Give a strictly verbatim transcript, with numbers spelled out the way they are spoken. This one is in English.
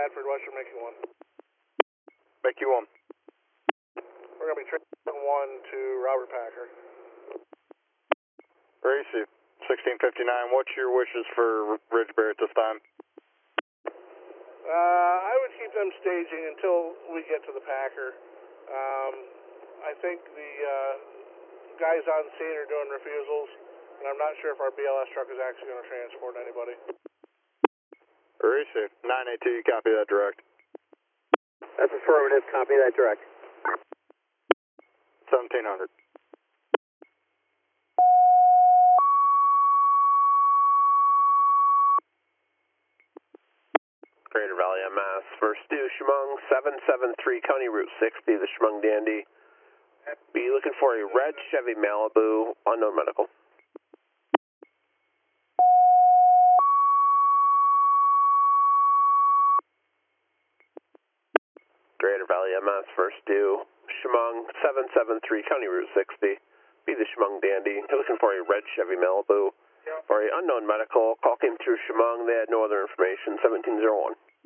Radford, Western Mickey one. Mickey one. We're going to be transferring one to Robert Packer. Gracie, sixteen fifty-nine, what's your wishes for Ridge Bear at this time? Uh, I would keep them staging until we get to the Packer. Um, I think the uh, guys on scene are doing refusals, and I'm not sure if our B L S truck is actually going to transport anybody. Gracie, nine eight two, you copy that direct. That's affirmative, copy that direct. seventeen hundred. Greater Valley M S, first due Chemung, seven seven three County Route sixty, the Chemung Dandy. Be looking for a red Chevy Malibu, unknown medical. Greater Valley M S, first due Chemung, seven seven three County Route sixty. Be the Chemung Dandy. Looking for a red Chevy Malibu. For a unknown medical, call came through Chemung. They had no other information. seventeen oh one.